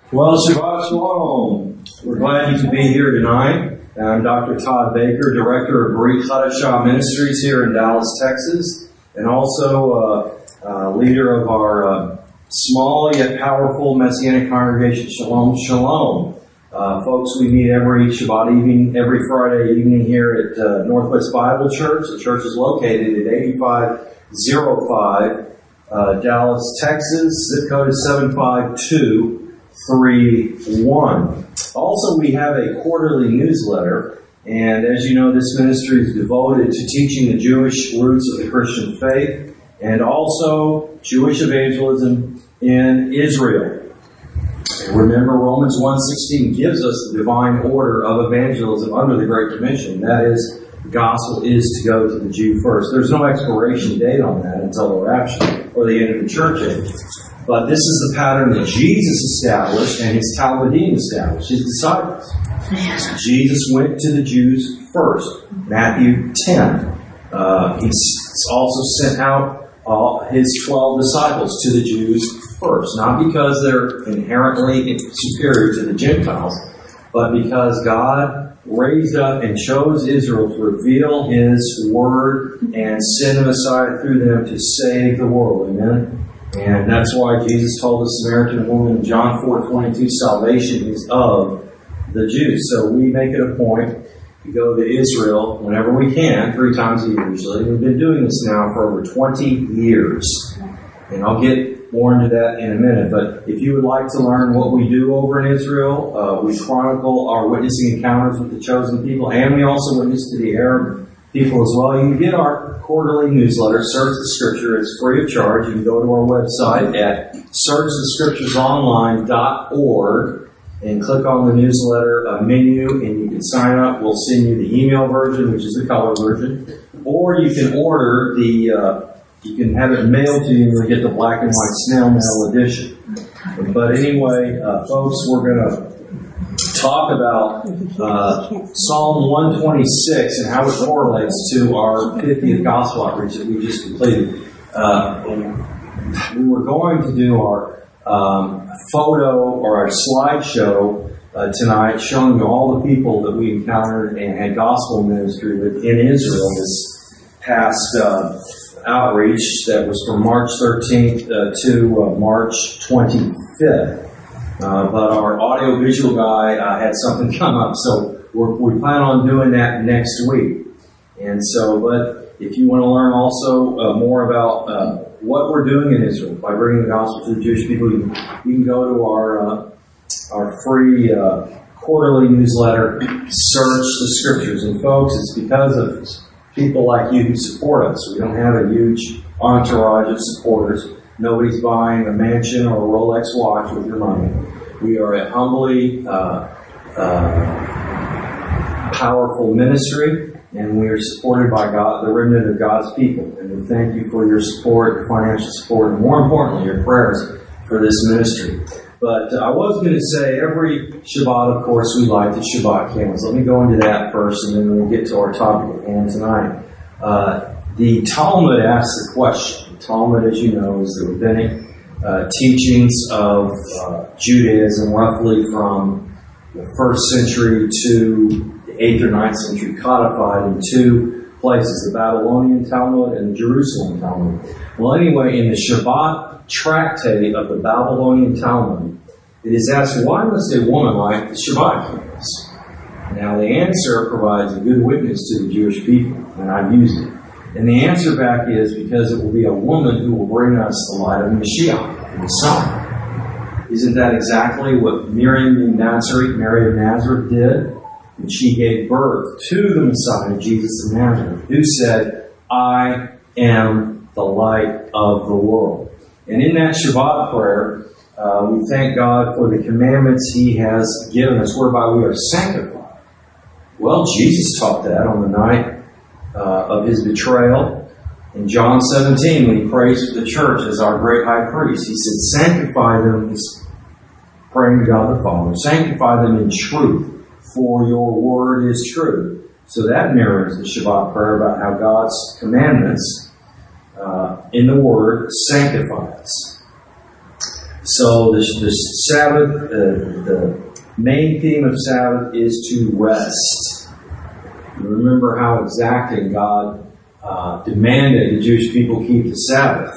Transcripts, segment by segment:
Well, Shabbat Shalom. We're glad you could be here tonight. I'm Dr. Todd Baker, Director of Brit Chadashah Ministries here in Dallas, Texas, and also leader of our small yet powerful Messianic congregation, Shalom Shalom. Folks, we meet every Shabbat evening, every Friday evening here at Northwest Bible Church. The church is located at 8505 Dallas, Texas. Zip code is 75231. Also, we have a quarterly newsletter, and as you know, this ministry is devoted to teaching the Jewish roots of the Christian faith and also Jewish evangelism in Israel. And remember, Romans 1:16 gives us the divine order of evangelism under the Great Commission. That is, the gospel is to go to the Jew first. There's no expiration date on that until the rapture or the end of the church age. But this is the pattern that Jesus established and his Talmudim established, his disciples. Jesus went to the Jews first, Matthew 10. He also sent out his 12 disciples to the Jews first, not because they're inherently superior to the Gentiles, but because God raised up and chose Israel to reveal his word and send the Messiah through them to save the world. Amen? And that's why Jesus told the Samaritan woman in John 4:22, salvation is of the Jews. So we make it a point to go to Israel whenever we can, 3 times a year usually. We've been doing this now for over 20 years. And I'll get more into that in a minute. But if you would like to learn what we do over in Israel, we chronicle our witnessing encounters with the chosen people, and we also witness to the Arab people as well. You can get our quarterly newsletter, Search the Scripture. It's free of charge. You can go to our website at searchthescripturesonline.org and click on the newsletter menu, and you can sign up. We'll send you the email version, which is the color version, or you can order you can have it mailed to you and you'll get the black and white snail mail edition. But anyway, folks, we're going to talk about Psalm 126 and how it correlates to our 50th Gospel Outreach that we just completed. We were going to do our photo or our slideshow tonight showing you all the people that we encountered and had gospel ministry with in Israel this past outreach that was from March 13th to March 25th. But our audio-visual guy had something come up, so we plan on doing that next week. And so, but if you want to learn also more about what we're doing in Israel by bringing the gospel to the Jewish people, you can go to our free quarterly newsletter, Search the Scriptures. And folks, it's because of people like you who support us. We don't have a huge entourage of supporters. Nobody's buying a mansion or a Rolex watch with your money. We are a humbly powerful ministry, and we are supported by God, the remnant of God's people. And we thank you for your support, your financial support, and more importantly, your prayers for this ministry. But I was going to say, every Shabbat, of course, we light the Shabbat candles. Let me go into that first, and then we'll get to our topic at hand tonight. The Talmud asks the question. The Talmud, as you know, is the rabbinic teachings of Judaism, roughly from the 1st century to the 8th or 9th century, codified in 2 places, the Babylonian Talmud and the Jerusalem Talmud. Well, anyway, in the Shabbat tractate of the Babylonian Talmud, it is asked, why must a woman light the Shabbat candles? Now, the answer provides a good witness to the Jewish people, and I've used it. And the answer back is because it will be a woman who will bring us the light of Mashiach, the Messiah. Isn't that exactly what Miriam of Nazareth, Mary of Nazareth, did? And she gave birth to the Messiah, Jesus of Nazareth, who said, I am the light of the world. And in that Shabbat prayer, we thank God for the commandments He has given us, whereby we are sanctified. Well, Jesus taught that on the night of His betrayal. In John 17, when He prays for the church as our great high priest, He said, sanctify them, He's praying to God the Father, sanctify them in truth, for your word is true. So that mirrors the Shabbat prayer about how God's commandments in the Word sanctify us. So the Sabbath, the main theme of Sabbath is to rest. You remember how exacting God demanded the Jewish people keep the Sabbath.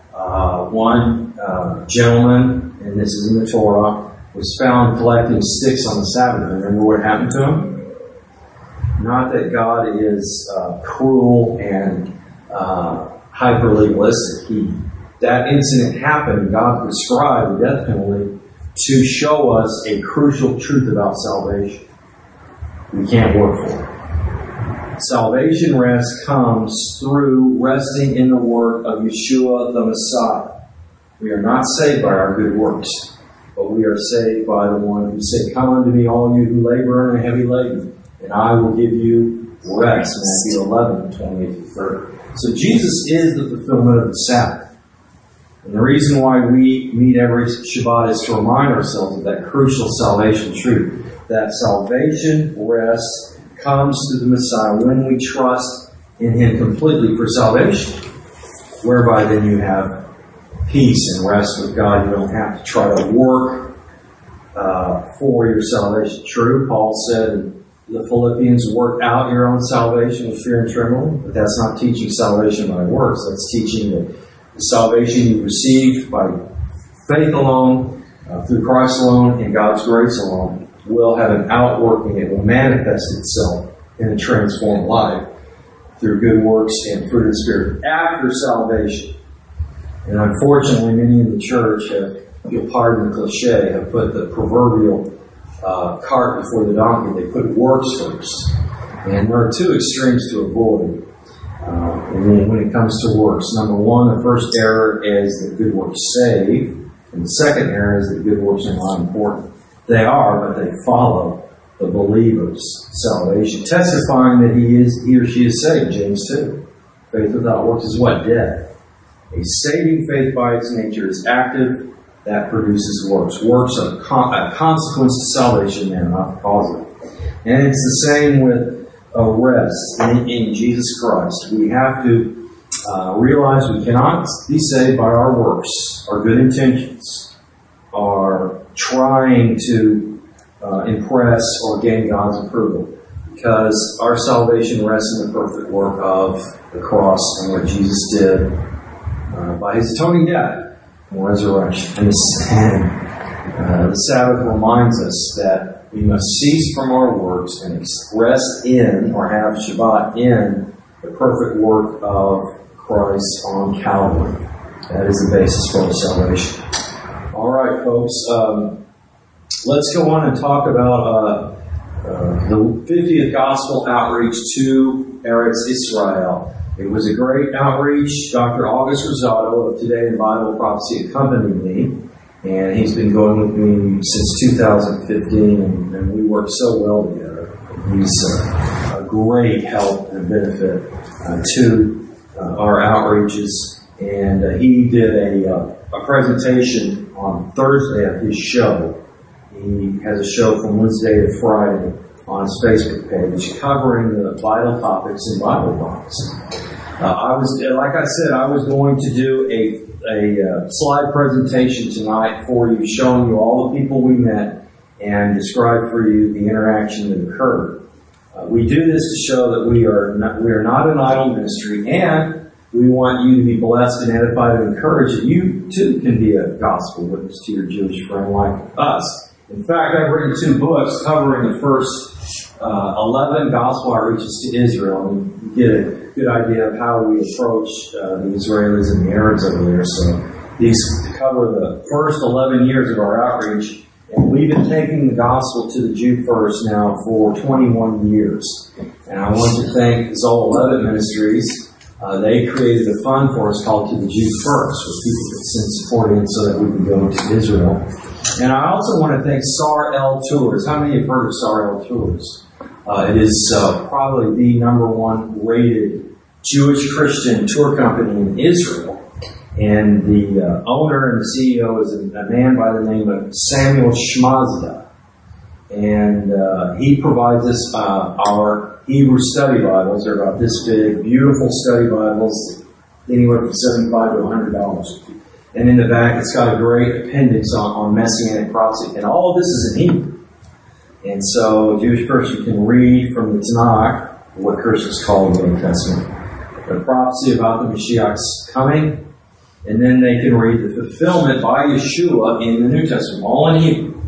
One gentleman, and this is in the Torah, was found collecting sticks on the Sabbath. Remember what happened to him? Not that God is cruel and hyper-legalistic. That incident happened, God prescribed the death penalty to show us a crucial truth about salvation. We can't work for it. Salvation rest comes through resting in the work of Yeshua the Messiah. We are not saved by our good works, but we are saved by the one who said, "Come unto me, all you who labor and are heavy laden, and I will give you rest." Matthew 11:28-30. So Jesus is the fulfillment of the Sabbath. And the reason why we meet every Shabbat is to remind ourselves of that crucial salvation truth. That salvation rest comes through the Messiah when we trust in Him completely for salvation. Whereby then you have peace and rest with God. You don't have to try to work for your salvation. True, Paul said in the Philippians, work out your own salvation with fear and trembling. But that's not teaching salvation by works. That's teaching that the salvation you received by faith alone, through Christ alone, and God's grace alone, will have an outworking. It will manifest itself in a transformed life through good works and fruit of the Spirit after salvation. And unfortunately, many in the church have, you'll pardon the cliche, have put the proverbial cart before the donkey. They put works first. And there are two extremes to avoid when it comes to works. Number one, the first error is that good works save. And the second error is that good works are not important. They are, but they follow the believer's salvation. Testifying that he or she is saved, James 2. Faith without works is what? Dead. A saving faith by its nature is active. That produces works. Works are a consequence to salvation, they're not the cause of it. And it's the same with rest in Jesus Christ. We have to realize we cannot be saved by our works, our good intentions, our trying to impress or gain God's approval, because our salvation rests in the perfect work of the cross and what Jesus did by His atoning death and resurrection. And the Sabbath reminds us that we must cease from our works and rest in, or have Shabbat in, the perfect work of Christ on Calvary. That is the basis for our salvation. All right, folks. Let's go on and talk about the 50th Gospel Outreach to Eretz Israel. It was a great outreach. Dr. August Rosado of Today in Bible Prophecy accompanied me. And he's been going with me since 2015, and we work so well together. He's a great help and benefit to our outreaches. And he did a presentation on Thursday at his show. He has a show from Wednesday to Friday on his Facebook page covering the vital topics in Bible prophecy. I was going to do a slide presentation tonight for you, showing you all the people we met and describe for you the interaction that occurred. We do this to show that we are not an idle ministry, and we want you to be blessed and edified and encouraged that you too can be a gospel witness to your Jewish friend like us. In fact, I've written 2 books covering the first 11 gospel outreaches to Israel, and you get a good idea of how we approach the Israelis and the Arabs over there. So these cover the first 11 years of our outreach, and we've been taking the gospel to the Jew first now for 21 years. And I want to thank Zoll 11 Ministries. They created a fund for us called To the Jew First, where people could send support in so that we can go to Israel. And I also want to thank SAR L Tours. How many have heard of SAR L Tours? It is probably the #1 rated Jewish Christian tour company in Israel. And the owner and the CEO is a man by the name of Samuel Shmazda. And he provides us our Hebrew study Bibles. They're about this big, beautiful study Bibles, anywhere from $75 to $100. And in the back, it's got a great appendix on Messianic prophecy. And all of this is in Hebrew. And so a Jewish person can read from the Tanakh, what Christians call the Old Testament, the prophecy about the Mashiach's coming, and then they can read the fulfillment by Yeshua in the New Testament, all in Hebrew.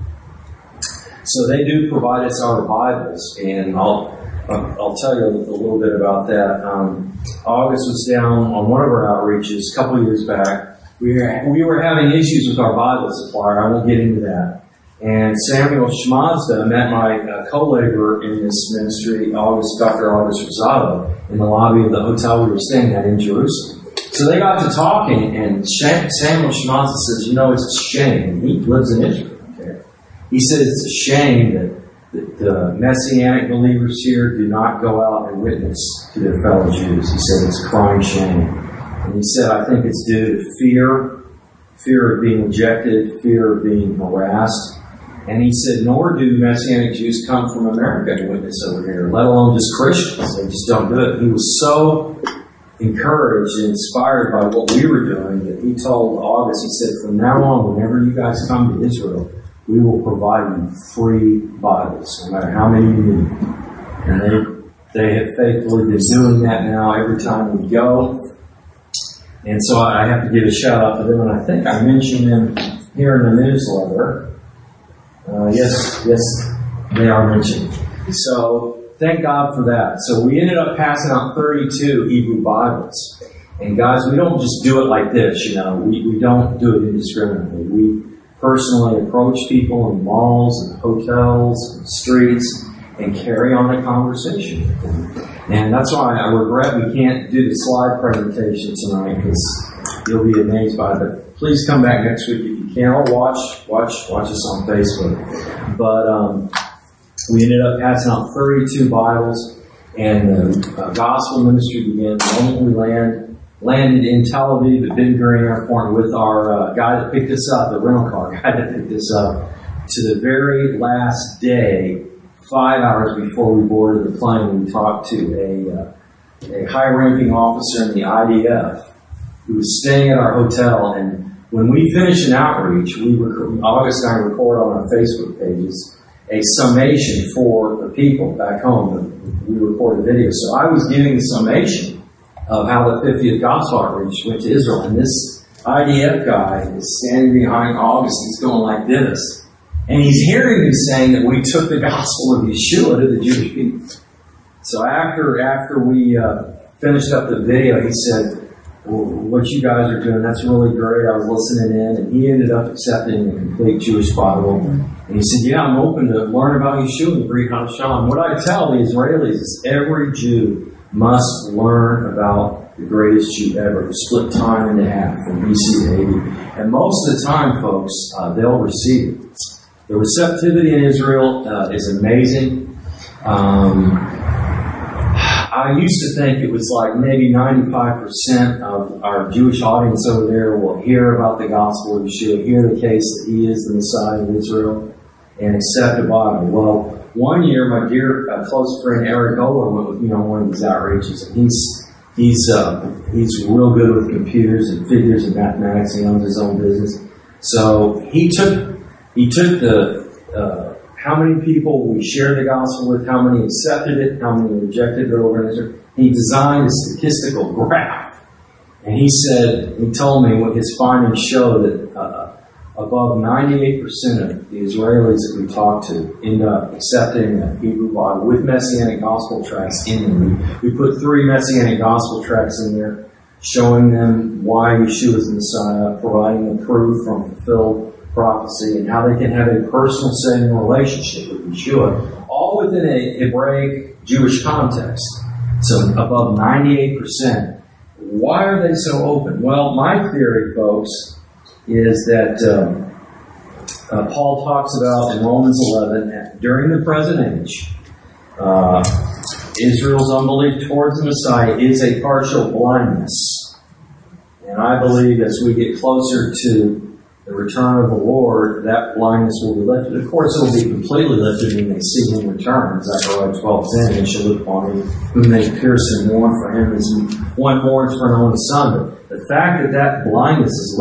So they do provide us our Bibles, and I'll tell you a little bit about that. August was down on one of our outreaches a couple of years back. We were having issues with our Bible supplier. I won't get into that. And Samuel Shmazda met my co-laborer in this ministry, Dr. August Rosado, in the lobby of the hotel we were staying at in Jerusalem. So they got to talking, and Samuel Shmazda says, it's a shame. And he lives in Israel. Okay? He says it's a shame that the Messianic believers here do not go out and witness to their fellow Jews. He said it's a crying shame. And he said, I think it's due to fear of being rejected, fear of being harassed. And he said, nor do Messianic Jews come from America to witness over here, let alone just Christians. They just don't do it. He was so encouraged and inspired by what we were doing that he told August, he said, from now on, whenever you guys come to Israel, we will provide you free Bibles, no matter how many you need. And they have faithfully been doing that now every time we go. And so I have to give a shout out to them, and I think I mentioned them here in the newsletter. Yes, they are mentioned. So thank God for that. So we ended up passing out 32 Hebrew Bibles. And guys, we don't just do it like this, We don't do it indiscriminately. We personally approach people in malls and hotels and streets and carry on a conversation with them. And that's why I regret we can't do the slide presentation tonight, because you'll be amazed by it. But please come back next week if you can, or watch us on Facebook. But we ended up passing out 32 Bibles, and the gospel ministry began the moment we landed in Tel Aviv at Ben Gurion Airport with our guy that picked us up, the rental car guy that picked us up, to the very last day. 5 hours before we boarded the plane, we talked to a high-ranking officer in the IDF who was staying at our hotel. And when we finished an outreach, August and I record on our Facebook pages a summation for the people back home. We recorded video. So I was giving the summation of how the 50th Gospel Outreach went to Israel. And this IDF guy is standing behind August. He's going like this. And he's hearing me saying that we took the gospel of Yeshua to the Jewish people. So after we finished up the video, he said, well, what you guys are doing, that's really great. I was listening in, and he ended up accepting the complete Jewish Bible. And he said, yeah, I'm open to learn about Yeshua and Brit Hadashah. What I tell the Israelis is every Jew must learn about the greatest Jew ever, who split time in half from BC to AD. And most of the time, folks, they'll receive it. The receptivity in Israel is amazing. I used to think it was like maybe 95% of our Jewish audience over there will hear about the gospel of Yeshua, hear the case that he is the Messiah of Israel, and accept the Bible. Well, one year, my dear close friend Eric Oler went with me on one of these outreaches, and he's real good with computers and figures and mathematics. He owns his own business. So he took the how many people we shared the gospel with, how many accepted it, how many rejected it over in Israel. He designed a statistical graph. And he told me what his findings show that above 98% of the Israelis that we talked to end up accepting the Hebrew Bible with Messianic gospel tracts in them. We put 3 Messianic gospel tracts in there, showing them why Yeshua is the Messiah, providing the proof from fulfilled prophecy, and how they can have a personal saving relationship with Yeshua, all within a Hebraic Jewish context. So above 98%. Why are they so open? Well, my theory, folks, is that Paul talks about in Romans 11, during the present age, Israel's unbelief towards the Messiah is a partial blindness. And I believe as we get closer to the return of the Lord, that blindness will be lifted. Of course, it will be completely lifted when they see Him return. Zechariah 12:10, they shall look upon Him whom they pierce and mourn for Him as one mourns for an only son. But the fact that blindness is lifting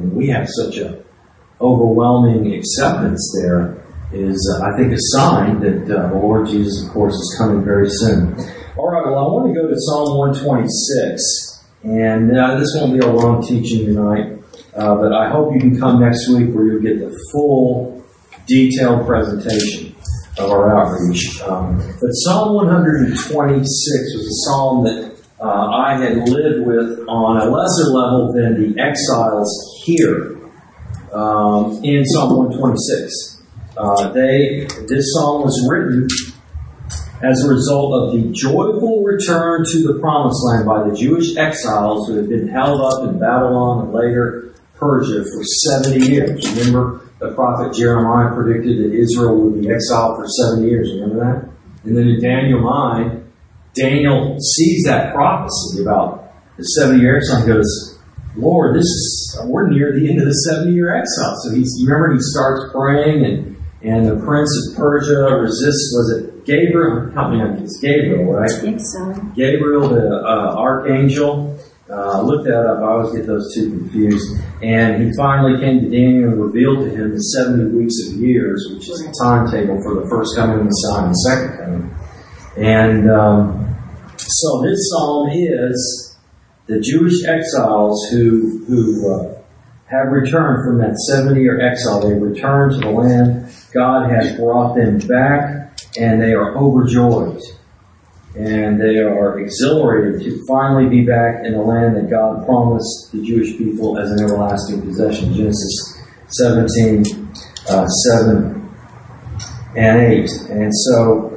and we have such a overwhelming acceptance there is, I think, a sign that the Lord Jesus, of course, is coming very soon. All right, well, I want to go to Psalm 126, and this won't be a long teaching tonight, but I hope you can come next week where you'll get the full, detailed presentation of our outreach. But Psalm 126 was a psalm that I had lived with on a lesser level than the exiles here in Psalm 126. This psalm was written as a result of the joyful return to the promised land by the Jewish exiles who had been held up in Babylon and later Persia for 70 years. Remember, the prophet Jeremiah predicted that Israel would be exiled for 70 years. Remember that? And then in Daniel 9, Daniel sees that prophecy about the 70-year exile and goes, Lord, we're near the end of the 70-year exile. So he starts praying, and the prince of Persia resists, was it Gabriel? Help me out, it's Gabriel, right? I think so. Gabriel, the archangel. Look that up. I always get those two confused. And he finally came to Daniel and revealed to him the 70 weeks of years, which is the timetable for the first coming of the Messiah and the second coming. And so this psalm is the Jewish exiles who have returned from that 70-year exile. They returned to the land. God has brought them back, and they are overjoyed. And they are exhilarated to finally be back in the land that God promised the Jewish people as an everlasting possession. Genesis 17, 7 and 8. And so,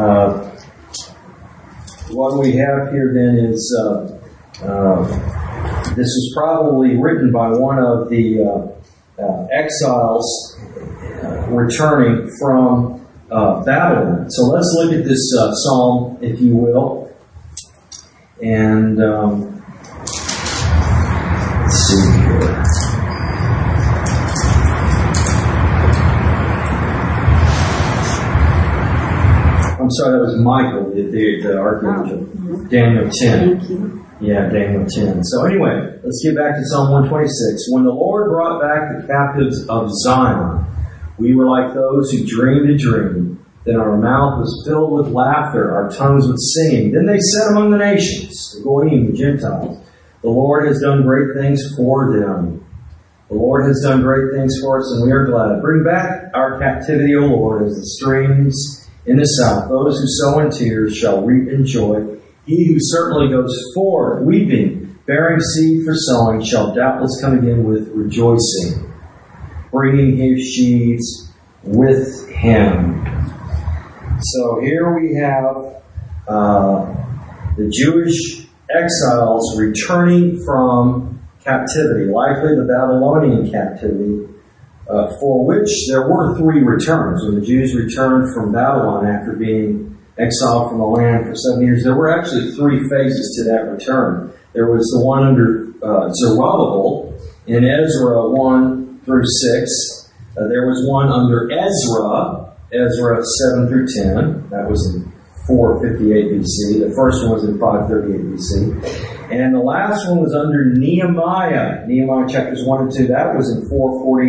what we have here then is, this was probably written by one of the exiles returning from Babylon. So let's look at this psalm, if you will. And let's see here. I'm sorry, that was Michael, the archangel. Oh. Daniel 10. Thank you. Yeah, Daniel 10. So anyway, let's get back to Psalm 126. When the Lord brought back the captives of Zion, we were like those who dreamed a dream. Then our mouth was filled with laughter, our tongues with singing. Then they said among the nations, the Goyim, the Gentiles, the Lord has done great things for them. The Lord has done great things for us, and we are glad. Bring back our captivity, O Lord, as the streams in the south. Those who sow in tears shall reap in joy. He who certainly goes forth weeping, bearing seed for sowing, shall doubtless come again with rejoicing, bringing his sheaves with him. So here we have the Jewish exiles returning from captivity, likely the Babylonian captivity, for which there were 3 returns. When the Jews returned from Babylon after being exiled from the land for 7 years, there were actually 3 phases to that return. There was the one under Zerubbabel in Ezra 1 through 6. There was one under Ezra 7 through 10. That was in 458 BC. The first one was in 538 BC. And the last one was under Nehemiah. Nehemiah chapters 1 and 2. That was in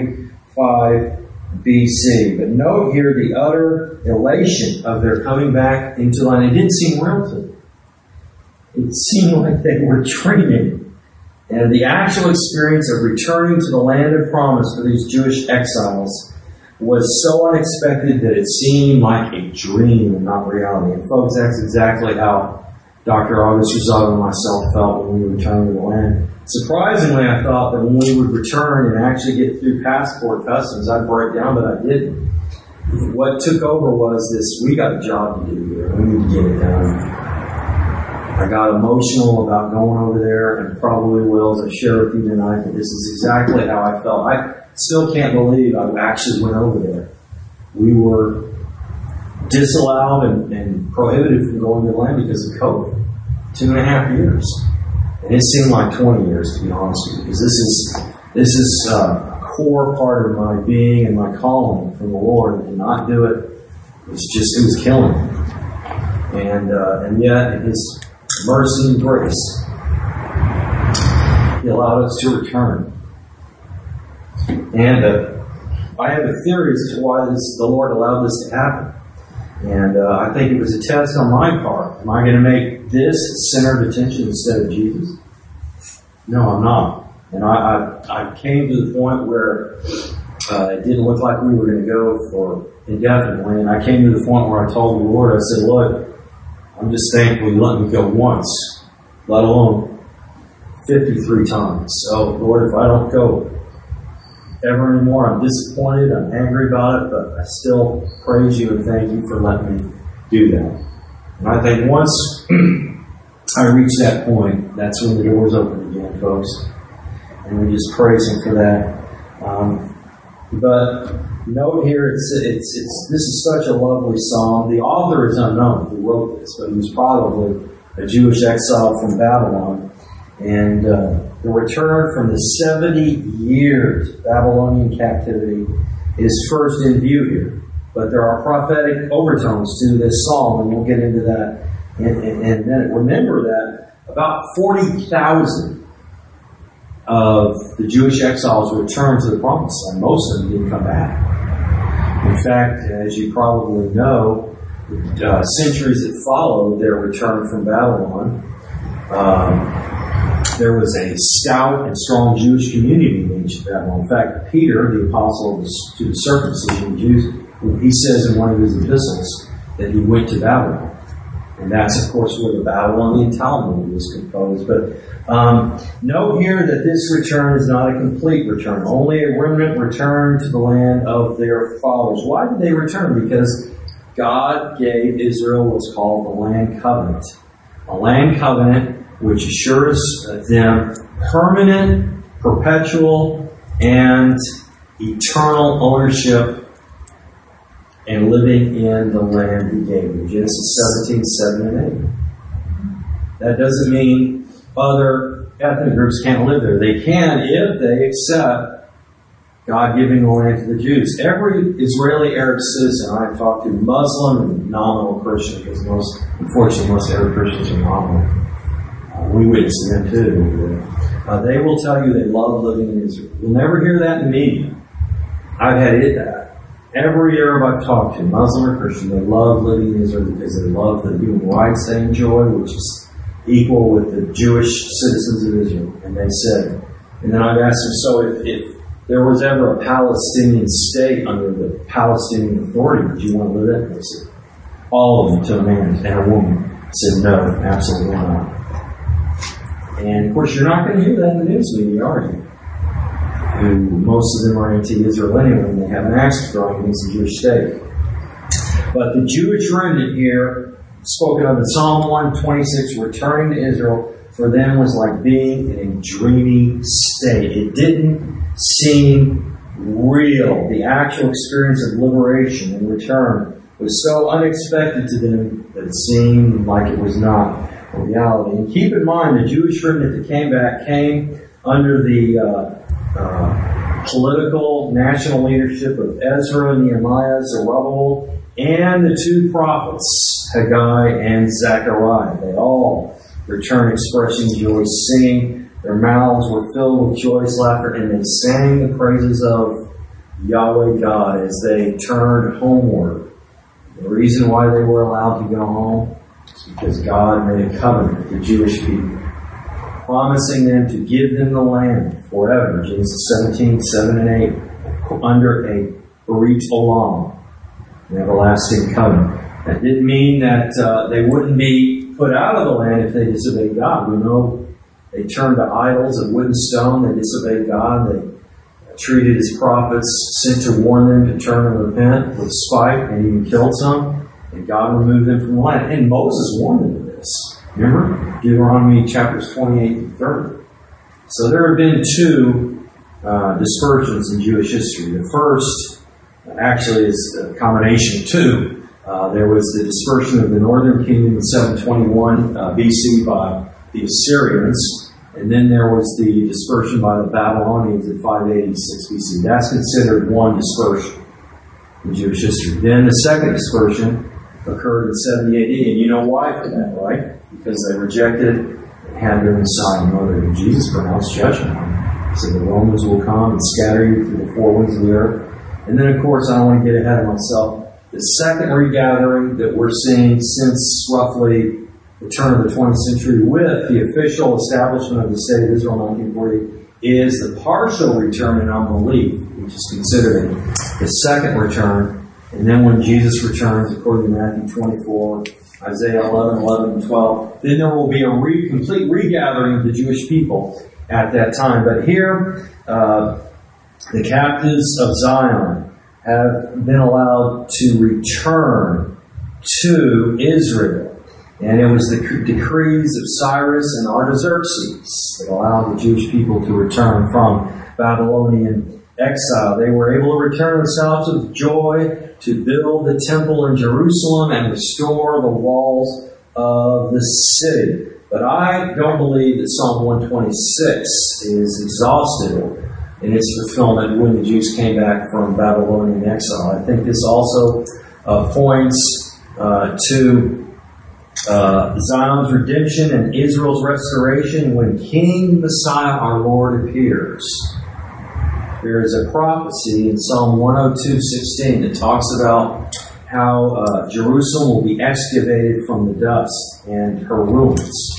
445 BC. But note here the utter elation of their coming back into the land. It didn't seem real to them. It seemed like they were dreaming. And the actual experience of returning to the land of promise for these Jewish exiles was so unexpected that it seemed like a dream and not reality. And folks, that's exactly how Dr. August Rosado and myself felt when we returned to the land. Surprisingly, I thought that when we would return and actually get through passport customs, I'd break down, but I didn't. What took over was this: we got a job to do here. We need to get it done. I got emotional about going over there, and probably will, as I share with you tonight, but this is exactly how I felt. I still can't believe I actually went over there. We were disallowed and prohibited from going to the land because of COVID. 2.5 years. And it seemed like 20 years, to be honest with you, because this is a core part of my being and my calling from the Lord. And to not do it was killing me. And yet, in His mercy and grace, He allowed us to return. And I have a theory as to why the Lord allowed this to happen. And I think it was a test on my part. Am I going to make this center of attention instead of Jesus? No, I'm not. And I came to the point where it didn't look like we were going to go for indefinitely. And I came to the point where I told the Lord, I said, look, I'm just thankful you let me go once, let alone 53 times. So, Lord, if I don't go ever anymore, I'm disappointed, I'm angry about it, but I still praise you and thank you for letting me do that. And I think once I reach that point, that's when the doors open again, folks. And we just praise Him for that. But note here, this is such a lovely psalm. The author is unknown who wrote this, but he was probably a Jewish exile from Babylon. And the return from the 70 years of Babylonian captivity is first in view here. But there are prophetic overtones to this psalm, and we'll get into that in a minute. Remember that about 40,000 of the Jewish exiles returned to the promised land. Most of them didn't come back. In fact, as you probably know, centuries that followed their return from Babylon, there was a stout and strong Jewish community in ancient Babylon. In fact, Peter, the apostle to the circumcision Jews, he says in one of his epistles that he went to Babylon. And that's, of course, where the Babylonian Talmud was composed. But note here that this return is not a complete return. Only a remnant returned to the land of their fathers. Why did they return? Because God gave Israel what's called the land covenant. A land covenant which assures them permanent, perpetual, and eternal ownership and living in the land He gave them. Genesis 17, 7 and 8. That doesn't mean other ethnic groups can't live there. They can if they accept God giving the land to the Jews. Every Israeli Arab citizen I've talked to, Muslim and nominal Christian, because unfortunately most Arab Christians are nominal. We witness them too. They will tell you they love living in Israel. You'll never hear that in the media. I've had that. Every Arab I've talked to, Muslim or Christian, they love living in Israel because they love the human rights they enjoy, which is equal with the Jewish citizens of Israel. And they said, and then I've asked them, so if there was ever a Palestinian state under the Palestinian Authority, would you want to live in it? They said, all of them to a man and a woman said, no, absolutely not. And of course, you're not going to hear that in the news media, are you? Who most of them are anti-Israel anyway, and they have an axe to grind against the Jewish state. But the Jewish remnant here, spoken of in Psalm 126, returning to Israel, for them was like being in a dreamy state. It didn't seem real. The actual experience of liberation and return was so unexpected to them that it seemed like it was not a reality. And keep in mind, the Jewish remnant that came back came under the political national leadership of Ezra, Nehemiah, Zerubbabel, and the two prophets, Haggai and Zechariah. They all returned expressing joy, singing. Their mouths were filled with joyous laughter, and they sang the praises of Yahweh God as they turned homeward. The reason why they were allowed to go home is because God made a covenant with the Jewish people, promising them to give them the land forever. Genesis 17, 7 and 8, under a Berit Olam, an everlasting covenant. That didn't mean that they wouldn't be put out of the land if they disobeyed God. We know they turned to idols of wood and stone. They disobeyed God. They treated His prophets, sent to warn them to turn and repent with spite, and even killed some. And God removed them from the land. And Moses warned them of this. Remember? Deuteronomy chapters 28 and 30. So there have been two dispersions in Jewish history. The first actually is a combination of two. There was the dispersion of the northern kingdom in 721 BC by the Assyrians. And then there was the dispersion by the Babylonians in 586 BC. That's considered one dispersion in Jewish history. Then the second dispersion occurred in 70 AD. And you know why for that, right? Because they rejected and had their Messiah murdered. And Jesus pronounced judgment on them. So the Romans will come and scatter you through the four winds of the earth. And then, of course, I don't want to get ahead of myself. The second regathering that we're seeing since roughly the turn of the 20th century with the official establishment of the State of Israel in 1940 is the partial return in unbelief, which is considered the second return. And then when Jesus returns, according to Matthew 24, Isaiah 11 and 12, then there will be a complete regathering of the Jewish people at that time. But here, the captives of Zion have been allowed to return to Israel. And it was the decrees of Cyrus and Artaxerxes that allowed the Jewish people to return from Babylonian exile. They were able to return with shouts of joy to build the temple in Jerusalem and restore the walls of the city. But I don't believe that Psalm 126 is exhausted in its fulfillment when the Jews came back from Babylonian exile. I think this also points to Zion's redemption and Israel's restoration when King Messiah our Lord appears. There is a prophecy in Psalm 102:16 that talks about how Jerusalem will be excavated from the dust and her ruins.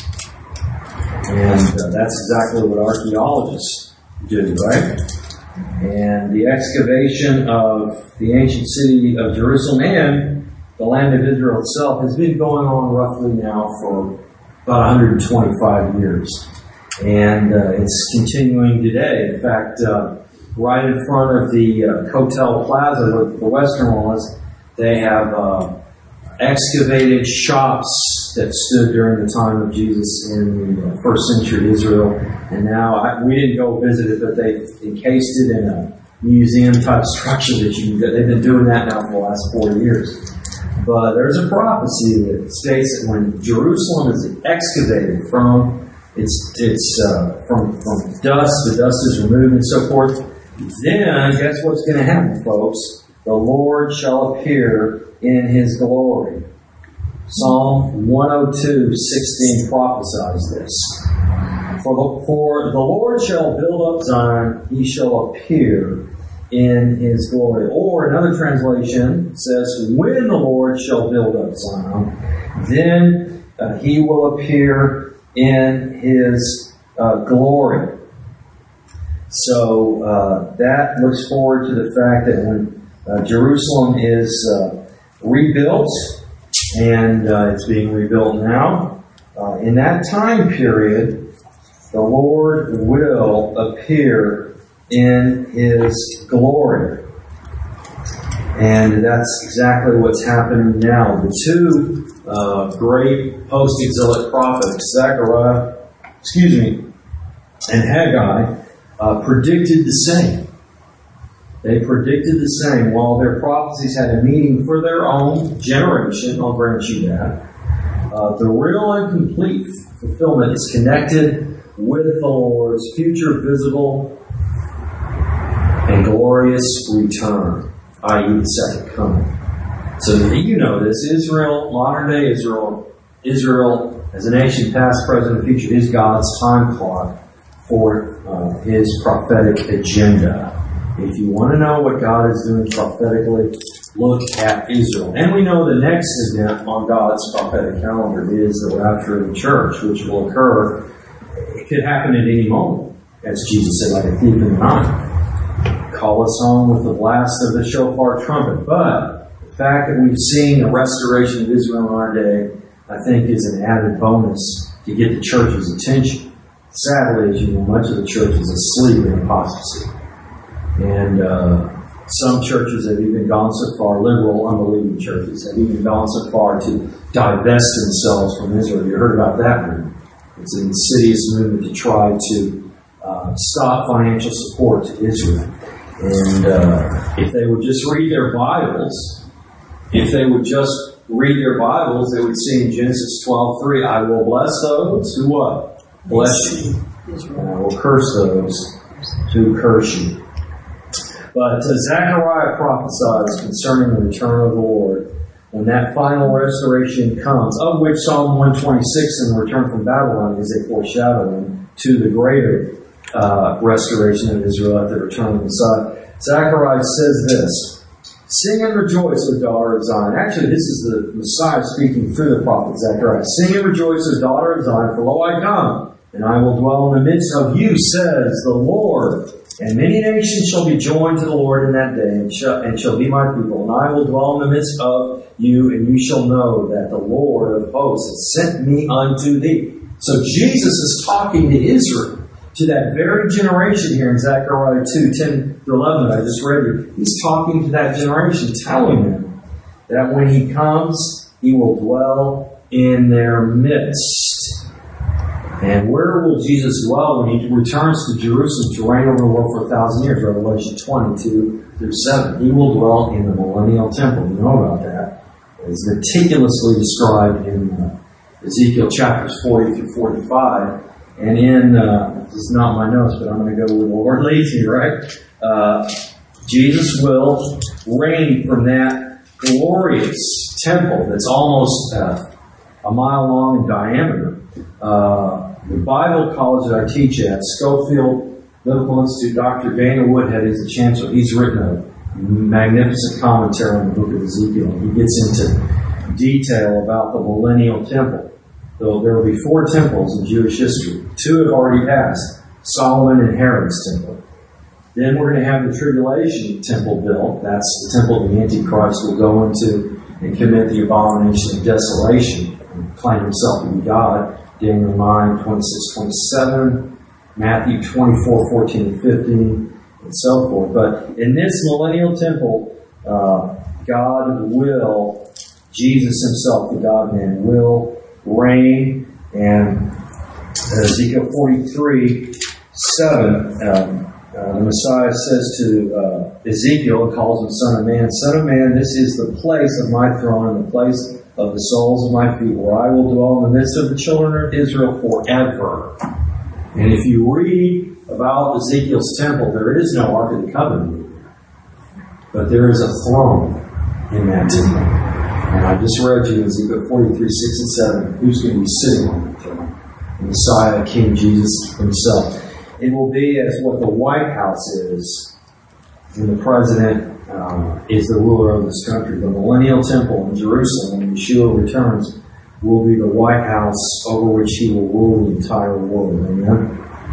And that's exactly what archaeologists do, right? And the excavation of the ancient city of Jerusalem and the land of Israel itself has been going on roughly now for about 125 years. And it's continuing today. In fact, right in front of the Kotel Plaza, the Western Wall is, they have excavated shops that stood during the time of Jesus in the first century Israel. And now, we didn't go visit it, but they encased it in a museum-type structure that you can get. They've been doing that now for the last 4 years. But there's a prophecy that states that when Jerusalem is excavated from dust, the dust is removed and so forth, then guess what's going to happen, folks? The Lord shall appear in His glory. Psalm 102:16 prophesies this. For the Lord shall build up Zion, He shall appear in His glory. Or another translation says, when the Lord shall build up Zion, then He will appear in His glory. So that looks forward to the fact that when Jerusalem is rebuilt, and it's being rebuilt now, in that time period, the Lord will appear in His glory. And that's exactly what's happening now. The two great post-exilic prophets, Zechariah, and Haggai, predicted the same. They predicted the same. While their prophecies had a meaning for their own generation, I'll grant you that, the real and complete fulfillment is connected with the Lord's future visible and glorious return, i.e. the second coming. So you know this. Israel, modern day Israel as a nation, past, present, and future, is God's time clock for His prophetic agenda. If you want to know what God is doing prophetically, look at Israel. And we know the next event on God's prophetic calendar is the rapture of the church, which will occur. It could happen at any moment, as Jesus said, like a thief in the night. Call us home with the blast of the shofar trumpet. But the fact that we've seen the restoration of Israel in our day, I think, is an added bonus to get the church's attention. Sadly, as you know, much of the church is asleep in apostasy. And some churches have even gone so far, liberal, unbelieving churches, have even gone so far to divest themselves from Israel. You heard about that movement. It's an insidious movement to try to stop financial support to Israel. And if they would just read their Bibles, they would see in Genesis 12:3, I will bless those who what? Bless you. And I will curse those who curse you. But Zechariah prophesies concerning the return of the Lord when that final restoration comes, of which Psalm 126 and the return from Babylon is a foreshadowing to the greater restoration of Israel at the return of the Messiah. Zechariah says this: "Sing and rejoice, O daughter of Zion." Actually, this is the Messiah speaking through the prophet Zechariah. "Sing and rejoice, O daughter of Zion, for lo, I come, and I will dwell in the midst of you, says the Lord. And many nations shall be joined to the Lord in that day, and shall be my people. And I will dwell in the midst of you, and you shall know that the Lord of hosts has sent me unto thee." So Jesus is talking to Israel, to that very generation here in Zechariah 2:10-11 that I just read you. He's talking to that generation, telling them that when He comes, He will dwell in their midst. And where will Jesus dwell when He returns to Jerusalem to reign over the world for 1,000 years? Revelation 22-7. He will dwell in the millennial temple. You know about that. It's meticulously described in Ezekiel chapters 40-45. And in, this is not my notes, but I'm going to go where the Lord leads me, right? Jesus will reign from that glorious temple that's almost a mile long in diameter. The Bible college that I teach at, Schofield Biblical Institute, Dr. Dana Woodhead is the chancellor. He's written a magnificent commentary on the book of Ezekiel. He gets into detail about the millennial temple. So there will be 4 temples in Jewish history. 2 have already passed, Solomon and Herod's temple. Then we're going to have the tribulation temple built. That's the temple the Antichrist will go into and commit the abomination of desolation and claim himself to be God. Daniel 9:26-27, Matthew 24:14-15, and so forth. But in this millennial temple, God will, Jesus Himself, the God-man, will reign. And Ezekiel 43:7, the Messiah says to Ezekiel, calls him Son of Man, "Son of man, this is the place of my throne and the place of the soles of my feet, where I will dwell in the midst of the children of Israel forever." And if you read about Ezekiel's temple, there is no Ark of the Covenant, but there is a throne in that temple. And I just read you Ezekiel 43:6-7. Who's going to be sitting on the throne? The Messiah, King Jesus Himself. It will be as what the White House is when the president is the ruler of this country. The millennial temple in Jerusalem, when Yeshua returns, will be the White House over which He will rule the entire world. Amen.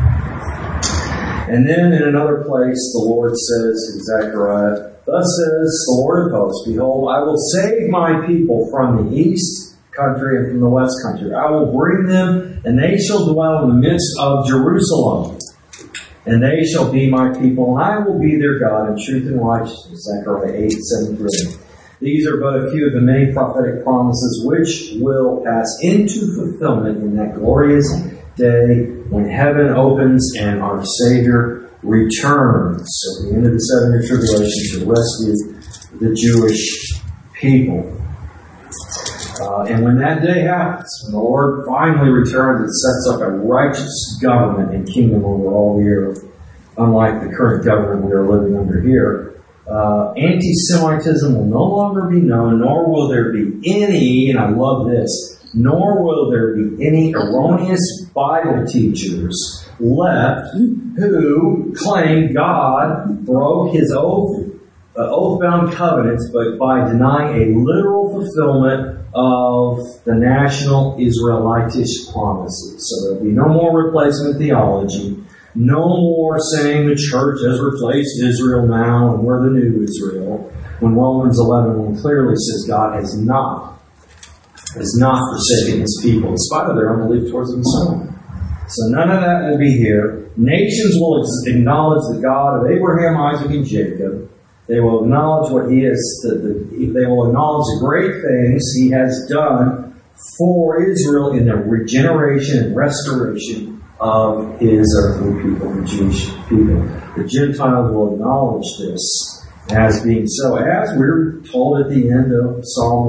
And then in another place, the Lord says in Zechariah, "Thus says the Lord of hosts, behold, I will save my people from the east country and from the west country. I will bring them, and they shall dwell in the midst of Jerusalem. And they shall be my people, and I will be their God in truth and righteousness." Zechariah 8:7-8. These are but a few of the many prophetic promises which will pass into fulfillment in that glorious day when heaven opens and our Savior returns. So the end of the 7-year tribulation to rescue the Jewish people. And when that day happens, when the Lord finally returns and sets up a righteous government and kingdom over all the earth, unlike the current government we are living under here, anti-Semitism will no longer be known, nor will there be any, and I love this, nor will there be any erroneous Bible teachers left who claim God broke His oath-bound covenants, but by denying a literal fulfillment of the national Israelitish promises. So there'll be no more replacement theology, no more saying the church has replaced Israel now and we're the new Israel, when Romans 11 clearly says God has not forsaken His people in spite of their unbelief towards Himself. So none of that will be here. Nations will acknowledge the God of Abraham, Isaac, and Jacob. They will acknowledge what He is. They will acknowledge the great things He has done for Israel in the regeneration and restoration of His earthly people, the Jewish people. The Gentiles will acknowledge this as being so, as we're told at the end of Psalm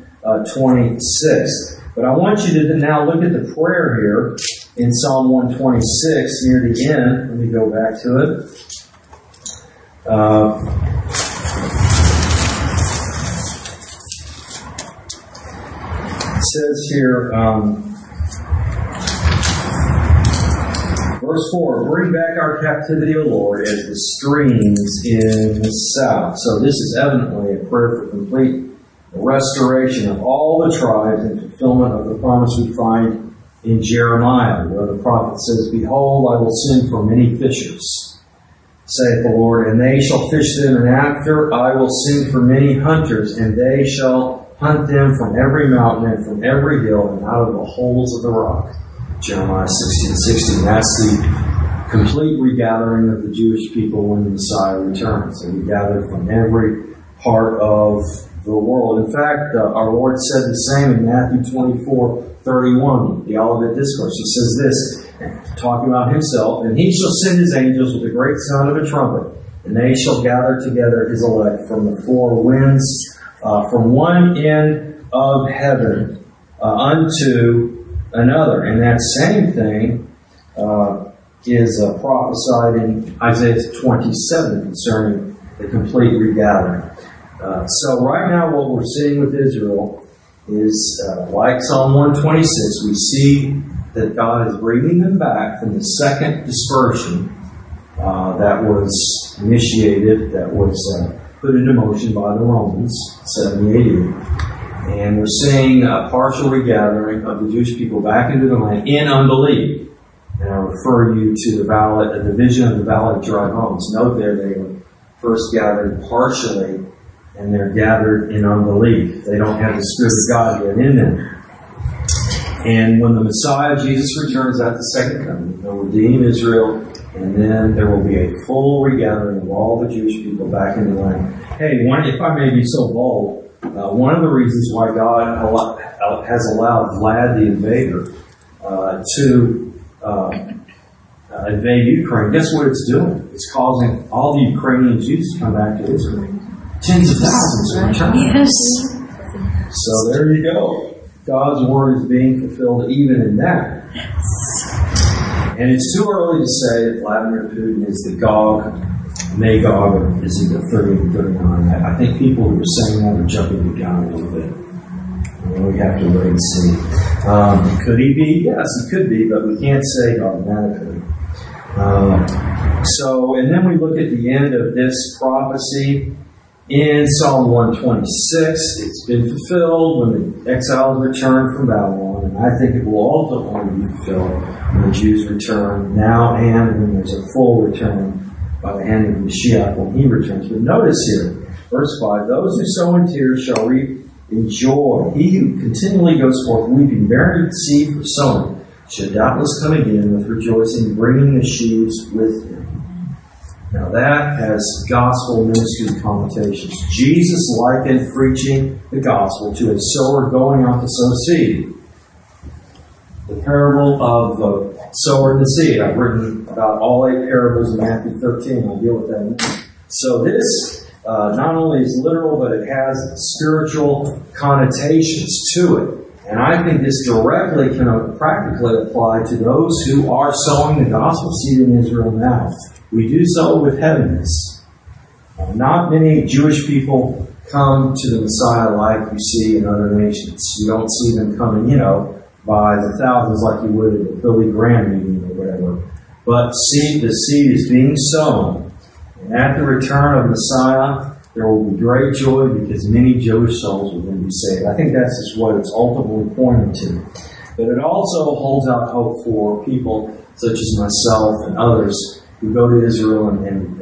126. But I want you to now look at the prayer here in Psalm 126 near the end. Let me go back to it. It says here, Verse 4, bring back our captivity, O Lord, as the streams in the south. So this is evidently a prayer for complete restoration of all the tribes and fulfillment of the promise we find in Jeremiah, where the prophet says, behold, I will send for many fishers, saith the Lord, and they shall fish them, and after I will send for many hunters, and they shall hunt them from every mountain and from every hill and out of the holes of the rock. Jeremiah 16:16. That's the complete regathering of the Jewish people when the Messiah returns. They regather from every part of the world. In fact, our Lord said the same in Matthew 24:31, the Olivet Discourse. He says this, talking about himself, and he shall send his angels with a great sound of a trumpet, and they shall gather together his elect from the four winds, from one end of heaven unto another. And that same thing is prophesied in Isaiah 27 concerning the complete regathering. So right now what we're seeing with Israel is, like Psalm 126, we see that God is bringing them back from the second dispersion that was initiated, that was put into motion by the Romans, 70 AD. And we're seeing a partial regathering of the Jewish people back into the land in unbelief. And I refer you to the vision of the Valley of Dry Bones. Note there they were first gathered partially, and they're gathered in unbelief. They don't have the Spirit of God yet in them. And when the Messiah, Jesus, returns at the second coming, he'll redeem Israel, and then there will be a full regathering of all the Jewish people back in the land. Hey, if I may be so bold, one of the reasons why God has allowed Vlad the Invader to invade Ukraine, guess what it's doing? It's causing all the Ukrainian Jews to come back to Israel. Tens of thousands are returning. Yes. So there you go. God's word is being fulfilled even in that. And it's too early to say if Vladimir Putin is the Magog, or is he the 30 and 39? I think people who are saying that are jumping the gun a little bit. We have to wait and see. Could he be? Yes, he could be, but we can't say automatically. And then we look at the end of this prophecy in Psalm 126. It's been fulfilled when the exiles return from Babylon, and I think it will ultimately be fulfilled when the Jews return now and when there's a full return by the hand of Mashiach when he returns. But notice here, verse 5, those who sow in tears shall reap in joy. He who continually goes forth weeping, bearing seed for sowing, shall doubtless come again with rejoicing, bringing the sheaves with him. Now that has gospel ministry connotations. Jesus likened preaching the gospel to a sower going out to sow seed. The parable of the sower and the seed. I've written about all 8 parables in Matthew 13. I'll deal with that in a minute. So this not only is literal, but it has spiritual connotations to it. And I think this directly can practically apply to those who are sowing the gospel seed in Israel now. We do so with heaviness. Not many Jewish people come to the Messiah like you see in other nations. You don't see them coming, by the thousands like you would at a Billy Graham meeting or whatever. But the seed is being sown. And at the return of Messiah, there will be great joy because many Jewish souls will then be saved. I think that's just what it's ultimately pointing to. But it also holds out hope for people such as myself and others who go to Israel and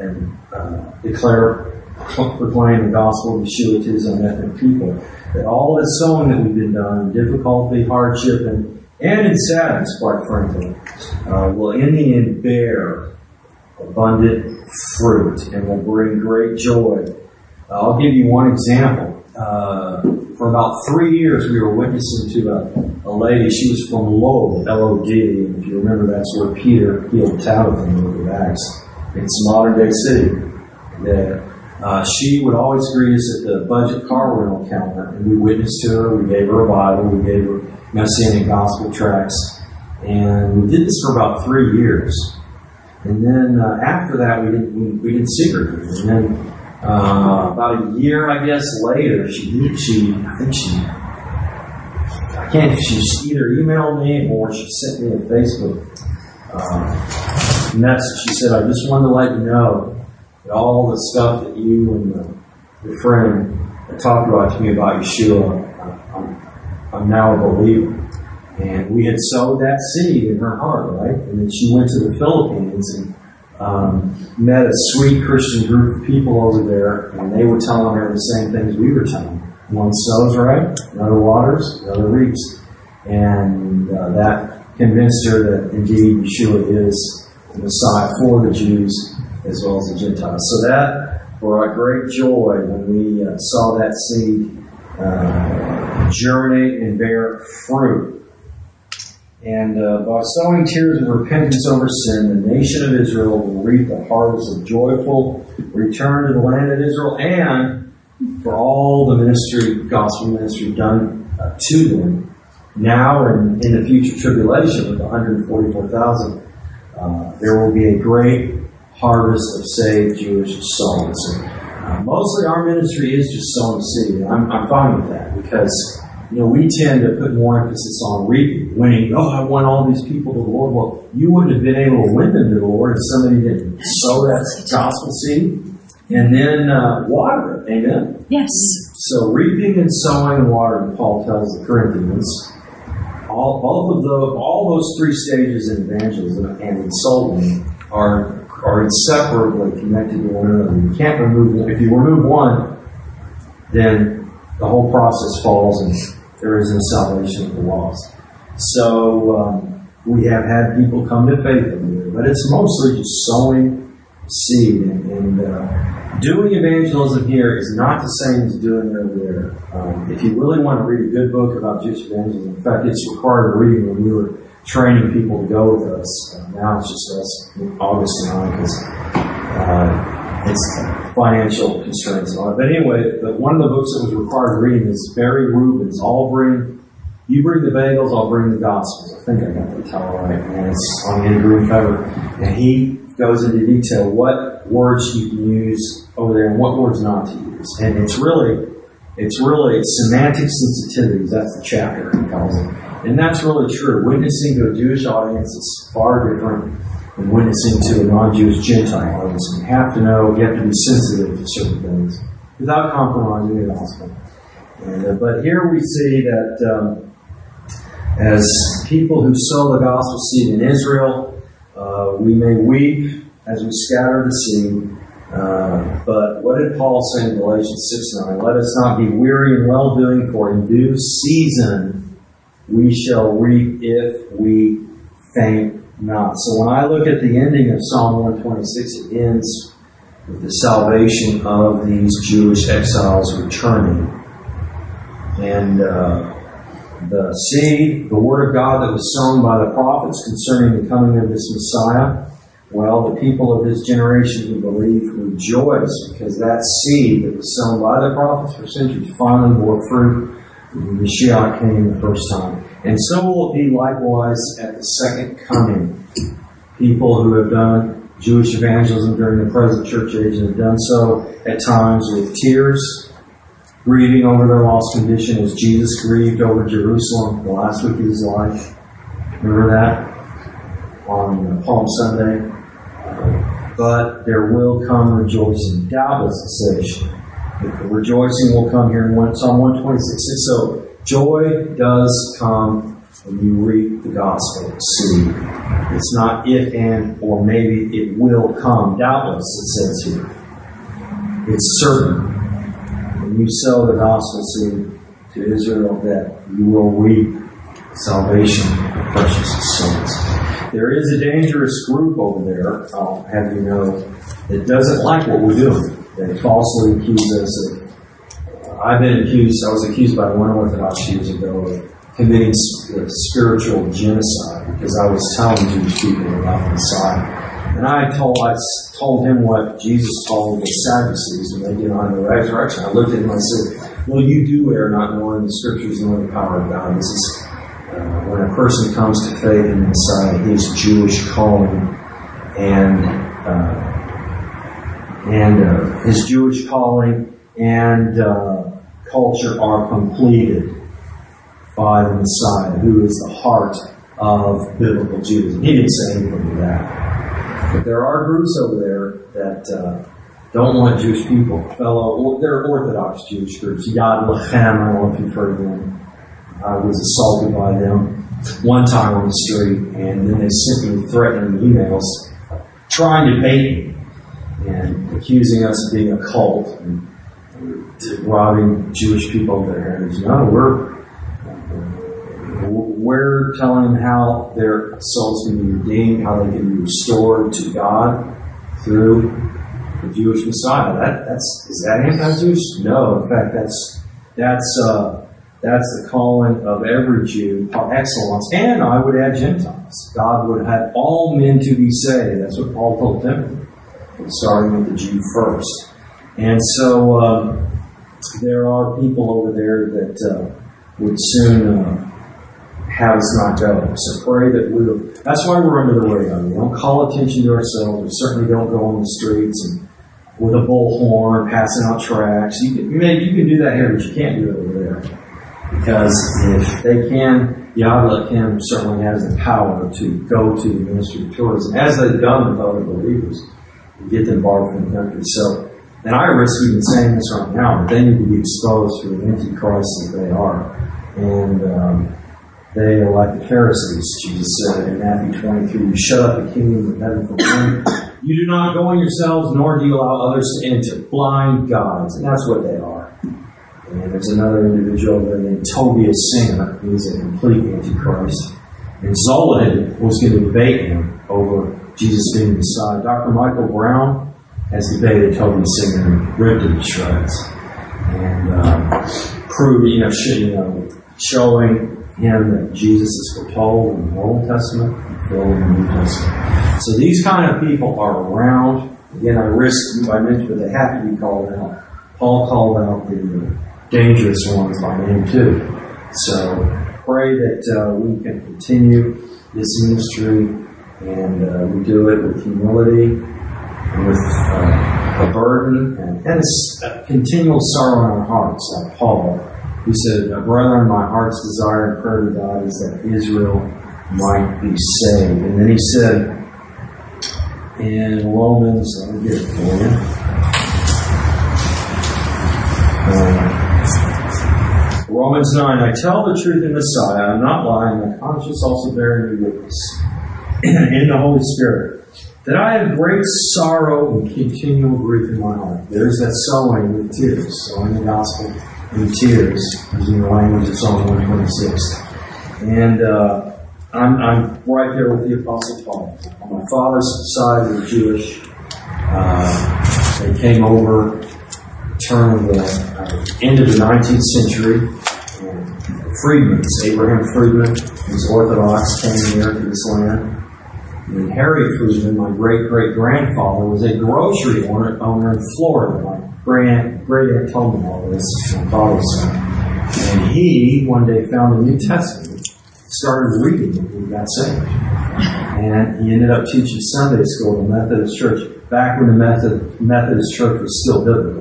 proclaim the gospel of Yeshua to his own ethnic people. That all that sowing that we've been done, difficulty, hardship, and in sadness, quite frankly, will in the end bear abundant fruit and will bring great joy. I'll give you one example. For about 3 years, we were witnessing to a lady. She was from Lod, L-O-D. And if you remember, that's where Peter healed Tabitha in the book of Acts. It's a modern-day city there. She would always greet us at the budget car rental counter, and we witnessed to her. We gave her a Bible. We gave her Messianic gospel tracts. And we did this for about 3 years. And then after that, we didn't see her again. And then about a year, I guess, later, she either emailed me or she sent me a Facebook And she said, I just wanted to let you know that all the stuff that you and your friend talked about to me about Yeshua, I'm now a believer. And we had sowed that seed in her heart, right? And then she went to the Philippines and met a sweet Christian group of people over there, and they were telling her the same things we were telling her. One sows, right? Another waters, another reaps. And that convinced her that indeed Yeshua is the Messiah for the Jews as well as the Gentiles. So that brought great joy when we saw that seed germinate and bear fruit. And by sowing tears of repentance over sin, the nation of Israel will reap the harvest of joyful return to the land of Israel, and for all the ministry, gospel ministry done to them now and in the future tribulation with the 144,000, there will be a great harvest of saved Jewish souls. Mostly our ministry is just sowing seed. I'm fine with that because we tend to put more emphasis on reaping, winning. Oh, I want all these people to the Lord. Well, you wouldn't have been able to win them to the Lord if somebody didn't sow that gospel seed and then water it. Amen? Yes. So reaping and sowing and watering, Paul tells the Corinthians, all those three stages in evangelism and in soul winning are inseparably connected to one another. You can't remove them. If you remove one, then the whole process falls and there is no salvation of the lost. So we have had people come to faith over there, but it's mostly just sowing seed. And doing evangelism here is not the same as doing it over there. If you really want to read a good book about Jewish evangelism, in fact, it's required reading when we were training people to go with us. Now it's just us, August and I, because it's financial constraints and all that. But anyway, one of the books that was required reading is Barry Rubin's You Bring the Bagels, I'll Bring the Gospels. I think I got the title right, and it's on the green cover. And he goes into detail what words you can use over there and what words not to use. And it's really semantic sensitivities. That's the chapter he calls it. And that's really true. Witnessing to a Jewish audience is far different than witnessing to a non-Jewish Gentile audience. You have to be sensitive to certain things without compromising the gospel. But here we see that as people who sow the gospel seed in Israel, we may weep as we scatter the seed. But what did Paul say in Galatians 6:9? Let us not be weary in well-doing, for in due season we shall reap if we faint not. So when I look at the ending of Psalm 126, it ends with the salvation of these Jewish exiles returning. And the seed, the word of God that was sown by the prophets concerning the coming of this Messiah, well, the people of this generation who believe rejoice because that seed that was sown by the prophets for centuries finally bore fruit when Mashiach came the first time. And so will it be likewise at the second coming. People who have done Jewish evangelism during the present church age and have done so at times with tears, grieving over their lost condition as Jesus grieved over Jerusalem the last week of his life. Remember that? On Palm Sunday. But there will come rejoicing. Doubtless it says the rejoicing will come here in Psalm 126. So joy does come when you reap the gospel seed. It's not if and or maybe it will come. Doubtless it says here. It's certain. When you sow the gospel seed to Israel that you will reap salvation of precious souls. There is a dangerous group over there, I'll have you know, that doesn't like what we're doing. They falsely accuse us of, I was accused by one Orthodox years ago of committing spiritual genocide because I was telling Jewish people about the Messiah. And I told him what Jesus told the Sadducees when they denied the resurrection. I looked at him and I said, well, you do err not knowing the Scriptures and the power of God. This is when a person comes to faith in the Messiah, his Jewish calling and his Jewish calling and culture are completed by the Messiah, who is the heart of biblical Judaism. He didn't say anything to that. But there are groups over there that don't want Jewish people. They're Orthodox Jewish groups. Yad Lechem, I don't know if you've heard of them. I was assaulted by them one time on the street, and then they sent me threatening emails, trying to bait me, and accusing us of being a cult, and robbing Jewish people of their heritage. No, we're telling them how their souls can be redeemed, how they can be restored to God through the Jewish Messiah. Is that anti-Jewish? No, in fact, that's the calling of every Jew par excellence, and I would add Gentiles. God would have all men to be saved. That's what Paul told Timothy, starting with the Jew first. And so there are people over there that would soon have us not go. So pray that that's why we're under the radar. We don't call attention to ourselves. We certainly don't go on the streets and with a bullhorn passing out tracts. You can do that here, but you can't do it over there. Because if they can, Yad Lechem certainly has the power to go to the ministry of tourism, as they've done with other believers, and get them barred from the country. So, and I risk even saying this right now, but they need to be exposed for the Antichrist that they are. And they are like the Pharisees, Jesus said in Matthew 23, you shut up the kingdom of heaven from within. You do not go in yourselves, nor do you allow others to enter. Blind guides. And that's what they are. And there's another individual there named Tobias Singer. He's a complete Antichrist. And Zolan was going to debate him over Jesus being the Messiah. Dr. Michael Brown has debated Tobias Singer and ripped him to shreds. And showing him that Jesus is foretold in the Old Testament and fulfilled in the New Testament. So these kind of people are around. Again, I mentioned, but they have to be called out. Paul called out the dangerous ones by name too. So pray that we can continue this ministry, and we do it with humility and with a burden and a continual sorrow in our hearts, like Paul, who said, brethren, my heart's desire and prayer to God is that Israel might be saved. And then he said in Romans, let me get it for you. Romans 9, I tell the truth in Messiah, I'm not lying, my conscience also bearing me witness in the Holy Spirit, that I have great sorrow and continual grief in my heart. There's that sowing with tears, sowing the gospel in tears, using the language of Psalm 126. And I'm right there with the Apostle Paul. On my father's side, we're Jewish. They came over turn of the end of the 19th century. Friedmans, Abraham Friedman, who's Orthodox, came here to this land. And Harry Friedman, my great-great-grandfather, was a grocery owner in Florida. My great-aunt told me all this, my father's son. And he, one day, found the New Testament, started reading it, and he got saved. And he ended up teaching Sunday school in the Methodist Church, back when the Methodist Church was still biblical.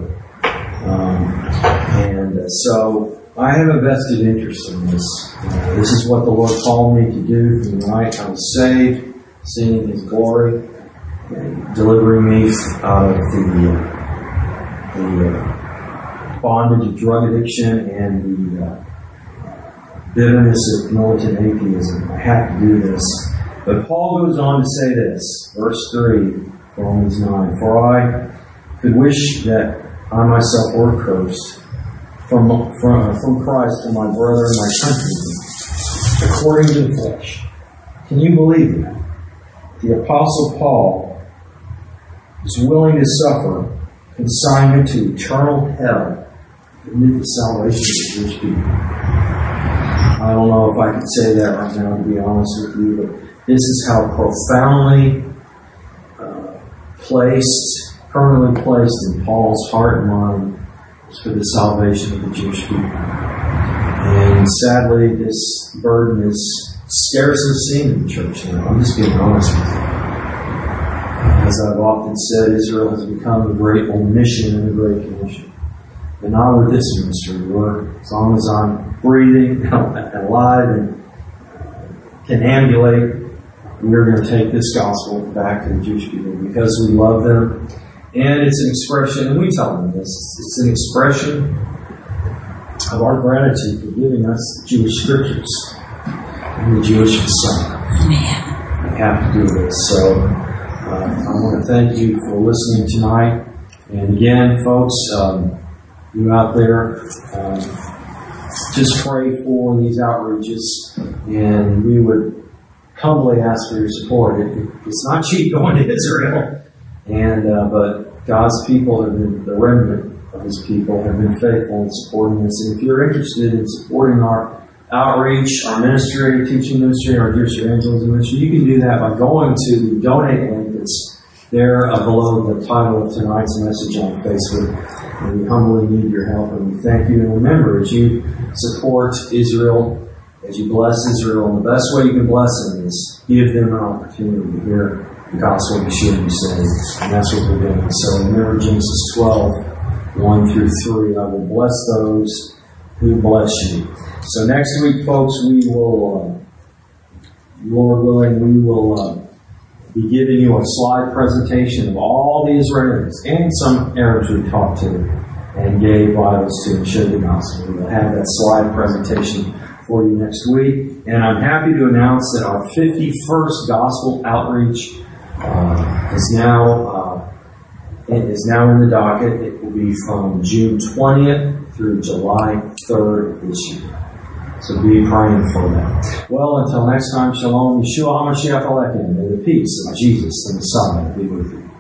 So I have a vested interest in this. This is what the Lord called me to do from the night I was saved, seeing His glory, and delivering me out of the bondage of drug addiction and the bitterness of militant atheism. I have to do this. But Paul goes on to say this, verse 3, Romans 9, for I could wish that I myself were cursed from Christ for my brother and my countrymen, according to the flesh. Can you believe that? The Apostle Paul is willing to suffer consignment to eternal hell to admit the salvation of the Jewish people. I don't know if I could say that right now, to be honest with you, but this is how profoundly permanently placed in Paul's heart and mind for the salvation of the Jewish people. And sadly, this burden is scarcely seen in the church now. I'm just being honest with you. As I've often said, Israel has become a great omission and a great commission. But not with this ministry. As long as I'm breathing and alive and can ambulate, we're going to take this gospel back to the Jewish people because we love them. And it's an expression, and we tell them this, it's an expression of our gratitude for giving us the Jewish scriptures and the Jewish Messiah. Amen. We have to do this. So I want to thank you for listening tonight. And again, folks, you out there, just pray for these outreaches, and we would humbly ask for your support. It's not cheap going to Israel, and but God's people have been, the remnant of His people have been faithful in supporting us. And if you're interested in supporting our outreach, our ministry, teaching ministry, our Jewish evangelism ministry, you can do that by going to the donate link that's there below the title of tonight's message on Facebook. And we humbly need your help, and we thank you. And remember, as you support Israel, as you bless Israel, the best way you can bless them is give them an opportunity to hear the gospel of Yeshua you saved. And that's what we're doing. So remember Genesis 12, 1 through 3. I will bless those who bless you. So next week, folks, we will, Lord willing, we will be giving you a slide presentation of all the Israelis and some Arabs we talked to and gave Bibles to and showed the gospel. We will have that slide presentation for you next week. And I'm happy to announce that our 51st Gospel Outreach is now in the docket. It will be from June 20th through July 3rd this year. So be praying for that. Well, until next time, Shalom, Yeshua HaMashiach Aleichem, may the peace of Jesus the Messiah be with you.